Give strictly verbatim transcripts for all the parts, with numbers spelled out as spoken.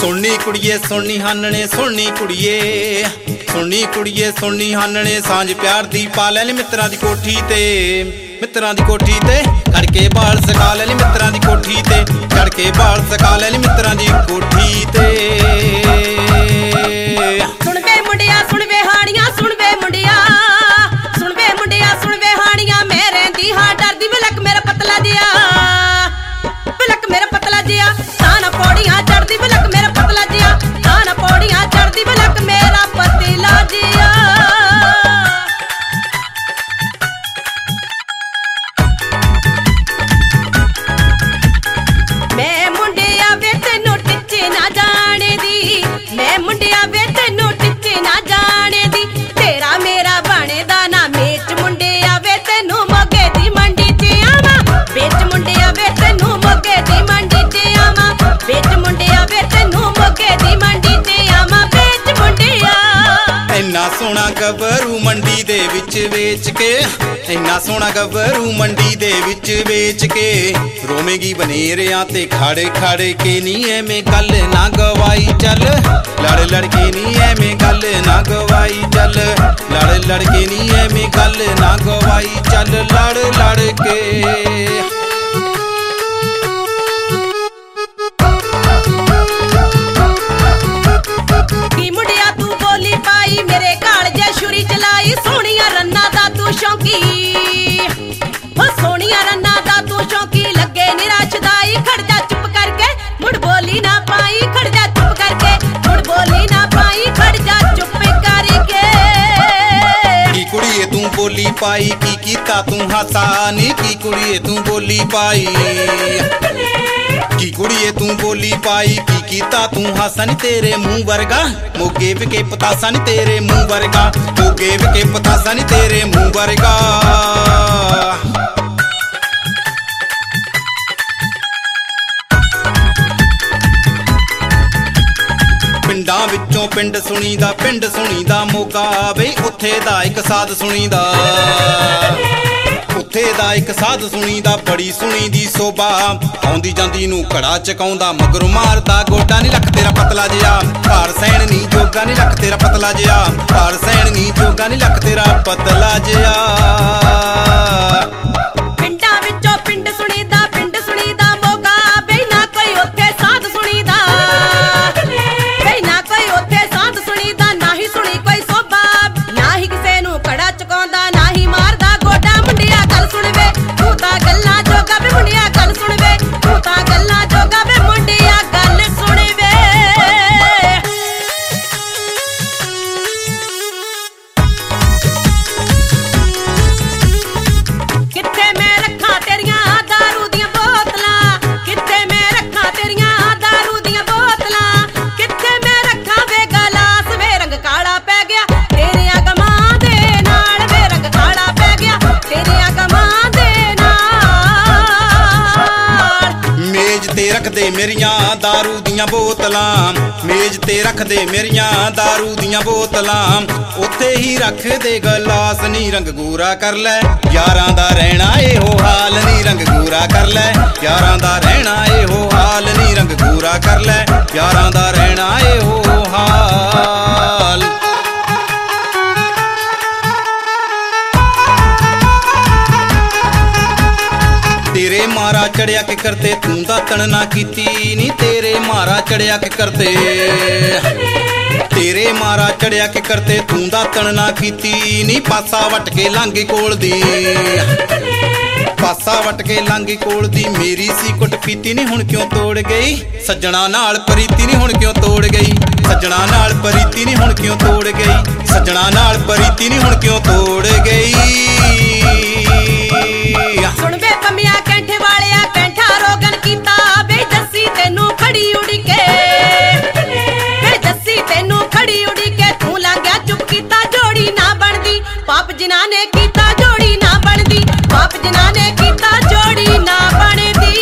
सुननी कुड़िए सुननी हानने सुननी कुड़िए सुननी कुड़िए सुननी हानने सांझ प्यार दी पा लैनी मित्रां दी कोठी ते मित्रां दी कोठी ते चढ़ के बाल सका लैनी मित्रां दी कोठी ते चढ़ के बाल सका लैनी मित्रां दी कोठी ते। सुन वे मुंडिया सुन वे हाड़ियां सुन वे मुंडिया सुन वे मुंडिया सुन वे हाड़ियां मेरे दी हां डरदी विलक मेरा पतला जिया विलक मेरा पतला जिया ताना पौड़ियां चढ़दी विलक मेरा पतला जिया ताना पौड़ियां चढ़दी विलक मेरा पतला जिया। मैं मुंडिया वे तैनू टिच्चे ना जाने दी मैं मुंडिया वे तैनू टिच्चे ना जाने दी तेरा मेरा बने दा ना मेच मुंडिया वे तैनू मोगे दी मंडी च आवां बेच मुंडिया वे तैनू मोगे दी मंडी च आवां बेच मुंडिया वे तैनू मोगे दी मंडी च आवां बेच मुंडिया। इन्ना सोहना गबरू मंडी दे विच वेच के इन्ना सोहना गबरू मंडी दे विच वेच के रोवेगी बनेरियां ते खाड़े खाड़े के नी एवें गल ना गवाई चल लड़ लड़ के नी एवें गल ना गवाई चल लड़ लड़ के नी एवें गल ना गवाई चल लड़ लड़ के। की मुंडिया तू बोली पाई मेरे काल जे छुरी चलाई सोहणिया रन्ना दा तू शौकी हो सोहणिया रन्ना दा तू शौकी लगे निराशदाई खड़ जा चुप करके मुड़ बोली ना पाई खड़ जा चुप करके मुड़ बोली ना पाई खड़ जा चुप करके। की कुड़िए तू बोली पाई की कीता तू हासा नी की कुड़िए तू बोली पाई की कुड़िए तू बोली पाई की कीता तू हासा नी तेरे मुंह वर्गा मोगे विके पतासा नी तेरे मुंह वर्गा मोगे विके पतासा नी तेरे मुंह वर्गा। पिंडां विचों पिंड सुणीदा पिंड सुणीदा मोगा बई उत्थे दा इक साध सुणीदा उत्थे दा इक साध सुणीदा बड़ी सुणी दी सोभा आउंदी जांदी नू घड़ा चकाउंदा मगरों मारदा गोडा नी लख तेरा पतला जिया भार सैण नी जोगा नी लख तेरा पतला जिया भार सैण नी जोगा नी लख तेरा पतला जिया। पिंडां विचों पिंड सुणीदा पिंड सुणीदा मोगा बई ना कोई उत्थे साध सुणीदा बई ना कोई उत्थे साध सुणीदा ना ही सुणी कोई सोभा ना ही किसे नू घड़ा चकाउंदा ना ही मारदा गोडा मुंडिया गल सुण वे तू तां गल्लां जोगा वे मुंडिया गल सुण वे तू तां गल्लां जोगा वे मुंडिया गल सुण वे। किथे मैं रखा तेरियां दारू दियां बोतलां किथे मैं रखा तेरियां दारू दियां बोतलां किथे मैं रखा वे गलास वे रंग काला पै गया तेरे अगमां दे नाल वे रंग काला पै गया तेरे अगमां दे नाल। मेज ते रख दे मेरियां दारू दियां बोतलां मेज ते रख दे मेरियां दारू दियां बोतलां उत्थे ही रख दे गलास नी रंग गोरा कर लै यारां दा रहना एहो हाल नी रंग गोरा कर लै यारां दा रहना एहो हाल नी रंग गोरा कर लै यारां दा रहना एहो हाल। तेरे मारा चढ़िया के करते तू दातन ना कीती नी तेरे मारा चढ़िया के करते तेरे मारा चढ़िया के करते तू दातन ना कीती नी पासा वट के लांगी कोल दी पासा वट के लांगी कोल दी मेरी सी कुट पीती नी हुण क्यों तोड़ गई सज्जणा नाल प्रीति नी हुण क्यों तोड़ गई सज्जणा नाल प्रीति नी हुण क्यों तोड़ गई सज्जणा नाल प्रीति नी हुण क्यों तोड़ गई। सुन वे पमिया कैंठे वालिया कैंठा रोगन कीता बे जस्सी तेनू खड़ी उड़ी के बे जस्सी तेनू खड़ी उड़ी के तू लांघिया चुप कीता जोड़ी ना बनदी पाप जिन्हां ने कीता जोड़ी ना बनदी पाप जिन्हां ने कीता जोड़ी ना बनदी।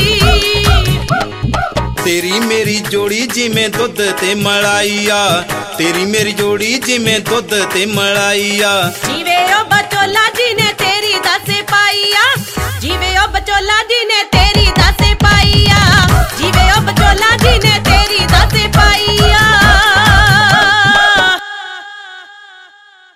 तेरी मेरी जोड़ी जिमें दुध ते मलाइया तेरी मेरी जोड़ी जिमें दुध ते मलाइया जीवे ओ बचोला जी ने तेरी दस पाईया जीवे ओ बचोला जी ने तेरी दस पाईया जीवे ओ बचोला जी ने तेरी दस ਪਾਈ